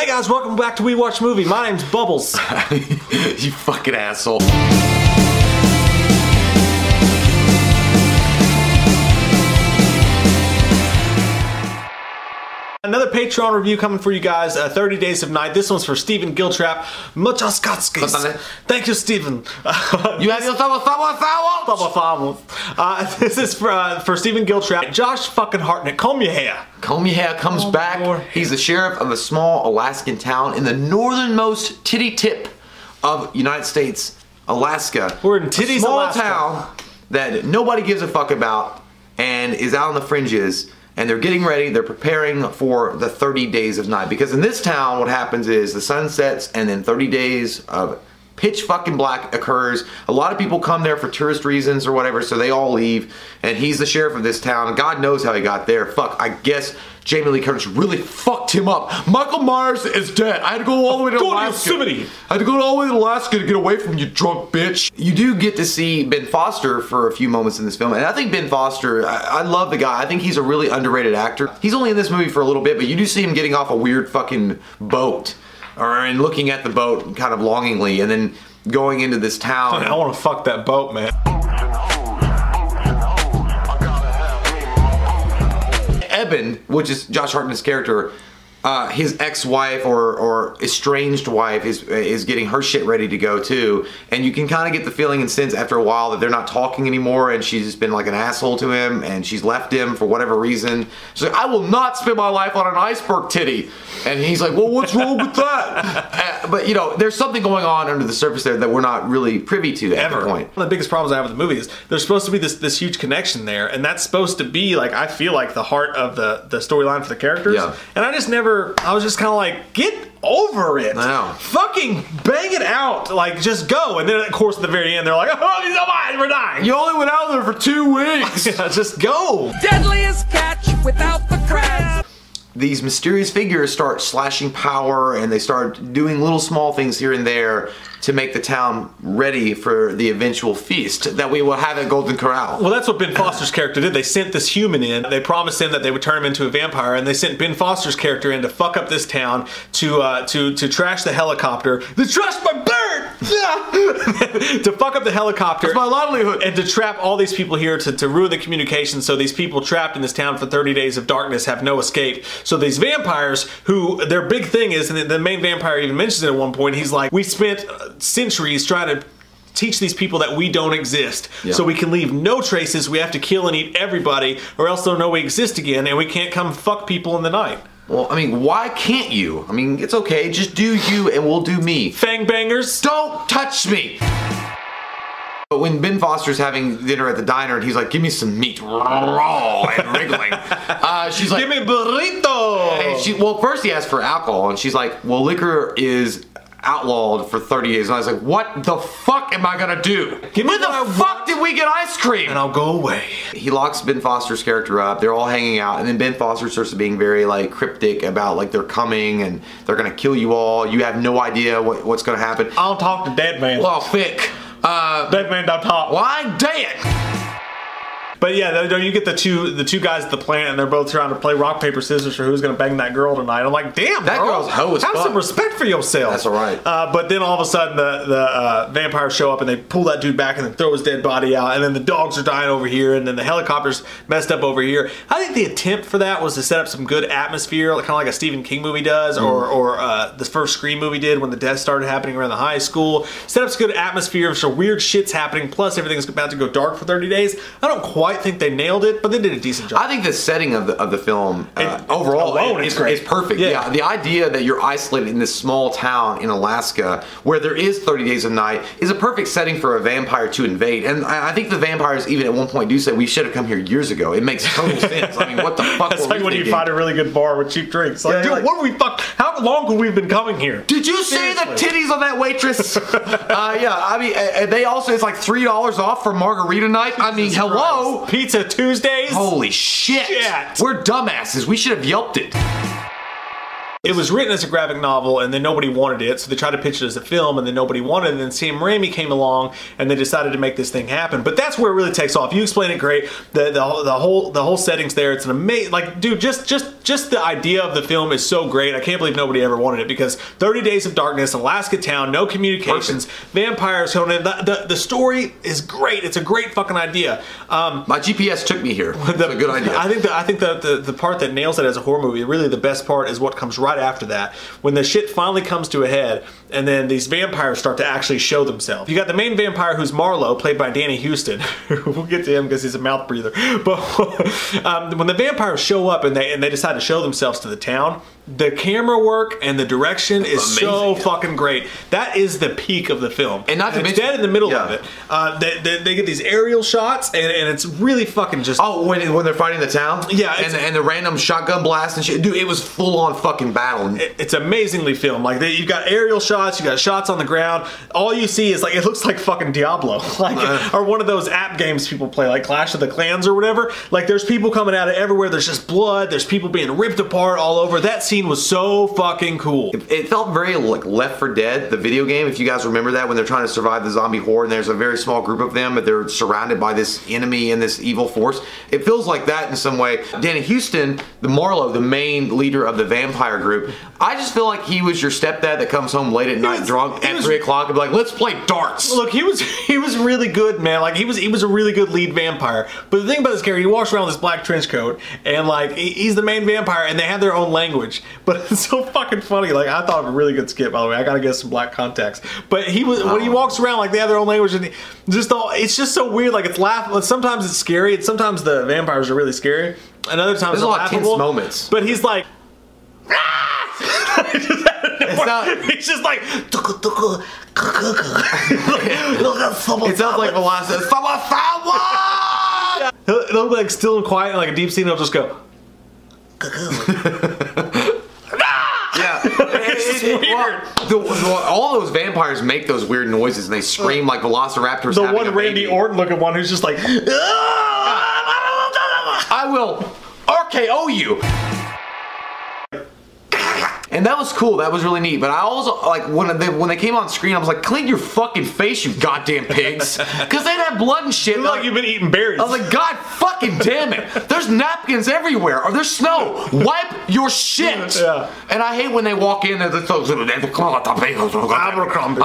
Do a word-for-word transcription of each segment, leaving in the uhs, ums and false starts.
Hey guys, welcome back to We Watch Movie. My name's Bubbles. You fucking asshole. Another Patreon review coming for you guys, uh, thirty Days of Night. This one's for Stephen Giltrap. Muchas gracias. Thank you, Stephen. You have your thumb, thumb, thumb. Uh, this is for, uh, for Stephen Giltrap. Josh fucking Hartnett, comb your hair. Comb your hair comes oh, back. Lord. He's the sheriff of a small Alaskan town in the northernmost titty tip of United States, Alaska. We're in Titties, a small Alaska. town that nobody gives a fuck about and is out on the fringes. And they're getting ready, they're preparing for the thirty days of night. Because in this town, what happens is the sun sets and then thirty days of pitch fucking black occurs. A lot of people come there for tourist reasons or whatever, so they all leave. And he's the sheriff of this town, and God knows how he got there. Fuck, I guess Jamie Lee Curtis really fucked him up. Michael Myers is dead. I had to go all the way to go Alaska. To Yosemite. I had to go all the way to Alaska to get away from you, drunk bitch. You do get to see Ben Foster for a few moments in this film, and I think Ben Foster, I, I love the guy. I think he's a really underrated actor. He's only in this movie for a little bit, but you do see him getting off a weird fucking boat, or and looking at the boat kind of longingly, and then going into this town. I want to fuck that boat, man. Eben, which is Josh Hartnett's character, uh, his ex-wife or, or estranged wife is is getting her shit ready to go too, and you can kind of get the feeling and sense after a while that they're not talking anymore, and she's just been like an asshole to him, and she's left him for whatever reason. She's like, I will not spend my life on an iceberg titty, and he's like, well, what's wrong with that? uh, but you know, there's something going on under the surface there that we're not really privy to at Ever. that point. One of the biggest problems I have with the movie is there's supposed to be this this huge connection there, and that's supposed to be like, I feel like the heart of the the storyline for the characters. Yeah. And I just never. I was just kind of like, get over it. I know. Fucking bang it out. Like, just go. And then, of course, at the very end, they're like, oh, he's alive. We're dying. You only went out there for two weeks. Yeah, just go. Deadliest catch without the crabs. These mysterious figures start slashing power, and they start doing little small things here and there to make the town ready for the eventual feast that we will have at Golden Corral. Well, that's what Ben Foster's character did. They sent this human in. They promised him that they would turn him into a vampire, and they sent Ben Foster's character in to fuck up this town, to uh, to to trash the helicopter. They trashed my bird! To fuck up the helicopter. That's my livelihood. And to trap all these people here, to, to ruin the communication, so these people trapped in this town for thirty days of darkness have no escape. So these vampires, who their big thing is, and the main vampire even mentions it at one point, he's like, we spent centuries trying to teach these people that we don't exist. Yeah. So we can leave no traces. We have to kill and eat everybody, or else they'll know we exist again, and we can't come fuck people in the night. Well, I mean, why can't you? I mean, it's okay. Just do you, and we'll do me. Fang bangers. Don't touch me! But when Ben Foster's having dinner at the diner, and he's like, give me some meat, raw and wriggling, uh, she's like, give me burrito! And she, well, first he asked for alcohol, and she's like, well, liquor is outlawed for thirty days. And I was like, what the fuck am I gonna do? Give me Where the fuck did we get ice cream? And I'll go away. He locks Ben Foster's character up. They're all hanging out, and then Ben Foster starts being very like cryptic about like they're coming and they're gonna kill you all. You have no idea what, what's gonna happen. I'll talk to dead man. Well, thick. Uh, dead man don't talk. Well, I'm dead. But yeah, you get the two the two guys at the plant, and they're both trying to play rock, paper, scissors for who's going to bang that girl tonight. I'm like, damn, that bro, girl's hoe as have fuck. some respect for yourself. That's all right. Uh, but then all of a sudden, the the uh, vampires show up, and they pull that dude back, and then throw his dead body out, and then the dogs are dying over here, and then the helicopter's messed up over here. I think the attempt for that was to set up some good atmosphere, kind of like a Stephen King movie does, mm. or or uh, the first Scream movie did when the deaths started happening around the high school. Set up some good atmosphere, so weird shit's happening, plus everything's about to go dark for thirty days. I don't quite think they nailed it, but they did a decent job. I think the setting of the of the film uh, it, overall alone is, is, great. is perfect. Yeah. yeah, the idea that you're isolated in this small town in Alaska where there is thirty days of night is a perfect setting for a vampire to invade. And I, I think the vampires even at one point do say we should have come here years ago. It makes total sense. I mean, what the fuck? That's were like we when thinking? you find a really good bar with cheap drinks. Like, Yeah, dude, like- what are we fuck? How long have we been coming here? Did you see the titties on that waitress? uh, yeah, I mean, and they also it's like three dollars off for margarita night. I mean, hello, Christ. Pizza Tuesdays. holy shit. Shit. We're dumbasses. We should have yelped it. It was written as a graphic novel, and then nobody wanted it, so they tried to pitch it as a film, and then nobody wanted it, and then Sam Raimi came along, and they decided to make this thing happen. But that's where it really takes off. You explain it great. The the, the whole the whole setting's there. It's an amazing, like, dude, just just just the idea of the film is so great. I can't believe nobody ever wanted it because thirty Days of Darkness, Alaska town, no communications, Perfect. vampires, the, the, the story is great. It's a great fucking idea. Um, My G P S took me here. It's a good idea. I think, the, I think the, the, the part that nails it as a horror movie, really the best part is what comes right after that. When the shit finally comes to a head and then these vampires start to actually show themselves. You got the main vampire who's Marlowe, played by Danny Houston. We'll get to him because he's a mouth breather. But um, when the vampires show up and they and they decide to show themselves to the town, the camera work and the direction is Amazing. so fucking great. That is the peak of the film. And not to and mention, it's dead in the middle yeah. of it. Uh, they, they, they get these aerial shots and, and it's really fucking just... Oh, when, when they're fighting the town? Yeah. And, and the random shotgun blast and shit. Dude, it was full on fucking battle. It, it's amazingly filmed. Like, they, you've got aerial shots, you got shots on the ground. All you see is like, it looks like fucking Diablo. Like, uh, or one of those app games people play, like Clash of the Clans or whatever. Like, there's people coming out of everywhere. There's just blood. There's people being ripped apart all over. That scene was so fucking cool. It, it felt very like Left four Dead, the video game, if you guys remember that, when they're trying to survive the zombie horde and there's a very small group of them, but they're surrounded by this enemy and this evil force. It feels like that in some way. Danny Houston, the Marlowe, the main leader of the vampire group, I just feel like he was your stepdad that comes home late at night was, drunk at was, three o'clock and be like, let's play darts. Look, he was he was really good, man. Like, he was he was a really good lead vampire. But the thing about this character, he walks around with this black trench coat and like he, he's the main vampire and they have their own language. But it's so fucking funny. Like, I thought of a really good skit, by the way. I gotta get some black contacts. But he was when he walks around like they have their own language and he, just all it's just so weird. Like, it's laugh. Sometimes it's scary. And sometimes the vampires are really scary. And other times there's a lot of tense moments. But he's like, it's not, he's just like, it sounds like Velocity. He'll, he'll be like still and quiet, and like a deep scene. He'll just go. Yeah, it's it, weird. Well, the, the, all those vampires make those weird noises, and they scream like velociraptors. The having one a Randy baby. Orton looking one who's just like, I will R K O you. And that was cool. That was really neat. But I also, like, when they, when they came on screen, I was like, clean your fucking face, you goddamn pigs. Because they'd have blood and shit. Like, like you've been eating berries. I was like, God fucking damn it. There's napkins everywhere. Or there's snow. Wipe your shit. Yeah. And I hate when they walk in and they're so, Abercrombie.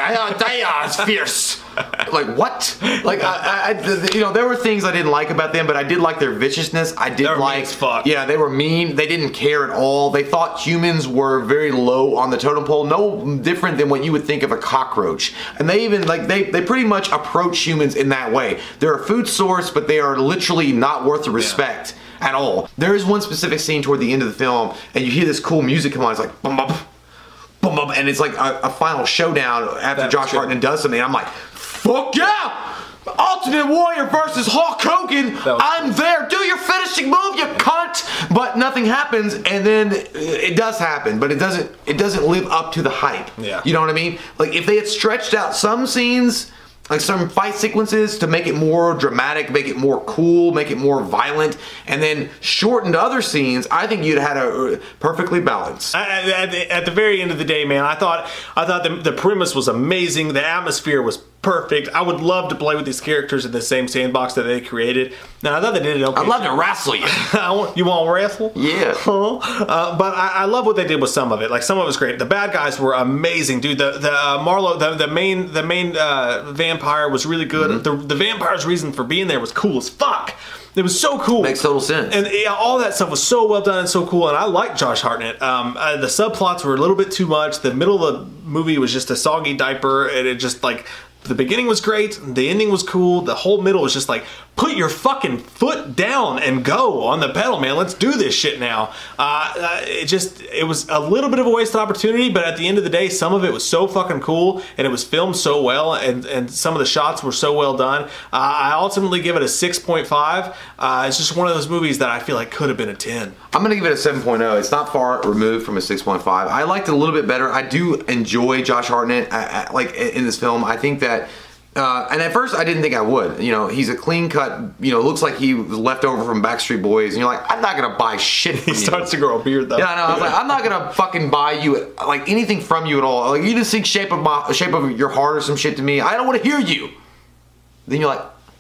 It's fierce. Like, what? Like, I, I, you know, there were things I didn't like about them, but I did like their viciousness. I did They're like, mean as fuck. Yeah, they were mean. They didn't care at all. They thought humans were very low on the totem pole, no different than what you would think of a cockroach. And they even, like, they, they pretty much approach humans in that way. They're a food source, but they are literally not worth the respect yeah. at all. There is one specific scene toward the end of the film, and you hear this cool music come on. It's like, bum, bum, bum, bum, and it's like a, a final showdown after That's Josh Hartnett does something. I'm like, fuck yeah! Ultimate Warrior versus Hulk Hogan. I'm cool. there. Do your finishing move, you cunt. But nothing happens, and then it does happen, but it doesn't. It doesn't live up to the hype. Yeah. You know what I mean? Like, if they had stretched out some scenes, like some fight sequences, to make it more dramatic, make it more cool, make it more violent, and then shortened other scenes, I think you'd had a perfectly balanced. At, at, at the very end of the day, man, I thought I thought the, the premise was amazing. The atmosphere was perfect. I would love to play with these characters in the same sandbox that they created. Now, I thought they did it okay. I'd love to wrestle you. I want, you want to wrestle? Yeah. uh, but I, I love what they did with some of it. Like, some of it was great. The bad guys were amazing, dude. The the uh, Marlowe, the, the main the main uh, vampire was really good. Mm-hmm. The the vampire's reason for being there was cool as fuck. It was so cool. Makes total sense. And yeah, all that stuff was so well done and so cool. And I liked Josh Hartnett. Um, uh, the subplots were a little bit too much. The middle of the movie was just a soggy diaper, and it just like. The beginning was great, the ending was cool, the whole middle was just like, put your fucking foot down and go on the pedal, man. Let's do this shit now. Uh, uh, it just, it was a little bit of a wasted opportunity, but at the end of the day, some of it was so fucking cool, and it was filmed so well, and, and some of the shots were so well done. Uh, I ultimately give it a six point five. Uh, it's just one of those movies that I feel like could have been a ten. I'm going to give it a seven point oh. It's not far removed from a six point five. I liked it a little bit better. I do enjoy Josh Hartnett, I, I, like, in this film. I think that Uh, and at first I didn't think I would. You know, he's a clean cut, you know, looks like he was left over from Backstreet Boys, and you're like, I'm not gonna buy shit from he you. starts to grow a beard though. Yeah, I know. I was like, I'm not gonna fucking buy you like anything from you at all. Like, you just sing Shape of My Shape of Your Heart or some shit to me. I don't want to hear you. Then you're like,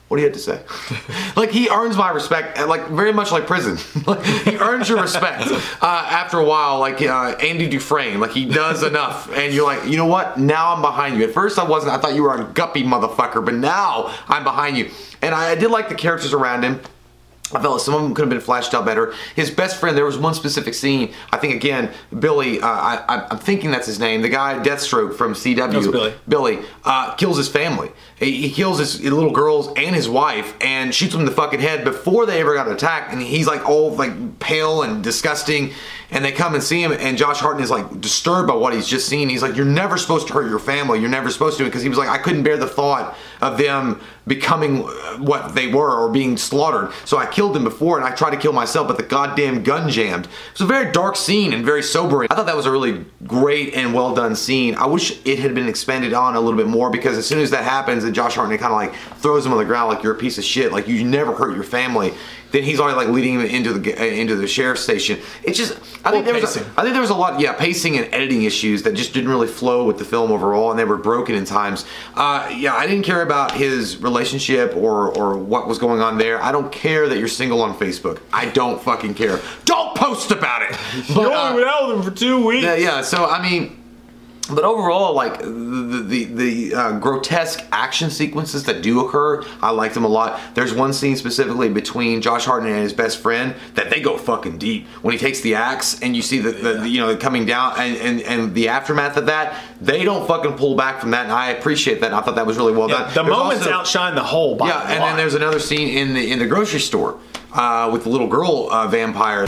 What do you have to say? Like, he earns my respect, like very much like prison. Like, he earns your respect uh, after a while, like uh, Andy Dufresne. Like, he does enough, and you're like, you know what? Now I'm behind you. At first I wasn't. I thought you were a guppy motherfucker, but now I'm behind you. And I, I did like the characters around him. I felt like some of them could have been flashed out better. His best friend, there was one specific scene, I think again, Billy, uh, I, I'm thinking that's his name, the guy, Deathstroke from C W. That's Billy. Billy, uh, kills his family. He, he kills his little girls and his wife and shoots them in the fucking head before they ever got attacked. And he's like all like pale and disgusting. And they come and see him, and Josh Hartnett is like disturbed by what he's just seen. He's like, you're never supposed to hurt your family. You're never supposed to, because he was like, I couldn't bear the thought of them becoming what they were or being slaughtered. So I killed them before, and I tried to kill myself, but the goddamn gun jammed. It's a very dark scene and very sobering. I thought that was a really great and well done scene. I wish it had been expanded on a little bit more, because as soon as that happens, and Josh Hartnett kind of like throws him on the ground like you're a piece of shit, like you never hurt your family. Then he's already like leading him into the into the sheriff's station. It's just, I think well, there was, a, I think there was a lot, yeah, pacing and editing issues that just didn't really flow with the film overall, and they were broken in times. Uh, yeah, I didn't care about his relationship or or what was going on there. I don't care that you're single on Facebook. I don't fucking care. Don't post about it. But, you only went out with him for two weeks. Yeah, yeah. So I mean. But overall, like, the the, the uh, grotesque action sequences that do occur, I liked them a lot. There's one scene specifically between Josh Hartnett and his best friend that they go fucking deep. When he takes the axe and you see the, the, the you know, coming down and, and, and the aftermath of that, they don't fucking pull back from that, and I appreciate that. And I thought that was really well yeah, done. The there's moments also, outshine the whole. By yeah, and then there's another scene in the in the grocery store uh, with the little girl uh, vampire.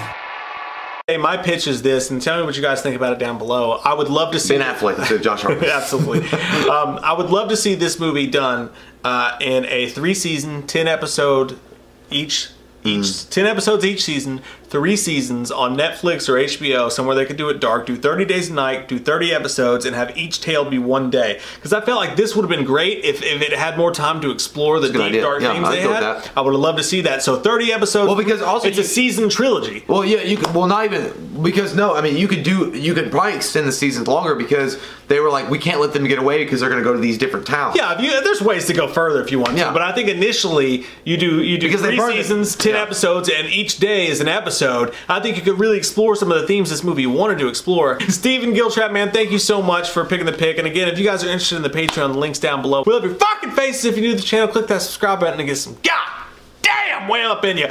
Hey, my pitch is this, and tell me what you guys think about it down below. I would love to see Ben Affleck instead of Josh Hartnett. Absolutely. um, I would love to see this movie done uh, in a three-season, ten episode each. Each mm. ten episodes each season, three seasons on Netflix or H B O, somewhere they could do it dark, do thirty days a night, do thirty episodes, and have each tale be one day. Because I felt like this would have been great if, if it had more time to explore the deep, idea. dark yeah, themes I'd they go had. with that. I would have loved to see that. So thirty episodes. Well, because also it's you, a season trilogy. Well, yeah, you could. Well, not even because no. I mean, you could do. You could probably extend the seasons longer because they were like, we can't let them get away because they're going to go to these different towns. Yeah, if you, there's ways to go further if you want yeah. to. But I think initially you do you do because three seasons, ten yeah. episodes, and each day is an episode. I think you could really explore some of the themes this movie wanted to explore. Stephen Giltrap, man, thank you so much for picking the pick. And again, if you guys are interested in the Patreon, the link's down below. We love your fucking faces. If you're new to the channel, click that subscribe button and get some god damn way up in you.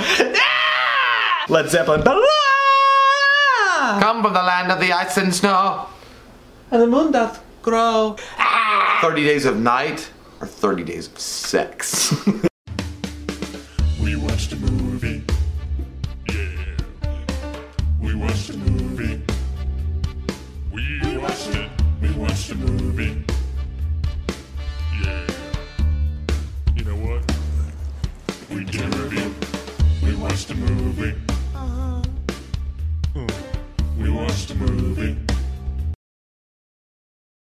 Ah! Led Zeppelin. Come from the land of the ice and snow. And the moon doth grow. Ah! thirty days of night or thirty days of sex. We watched a movie. Yeah. We watched a movie. We watched it. We watched a movie. Yeah. You know what? We did a review. We watched a movie. Uh-huh. We watched a movie.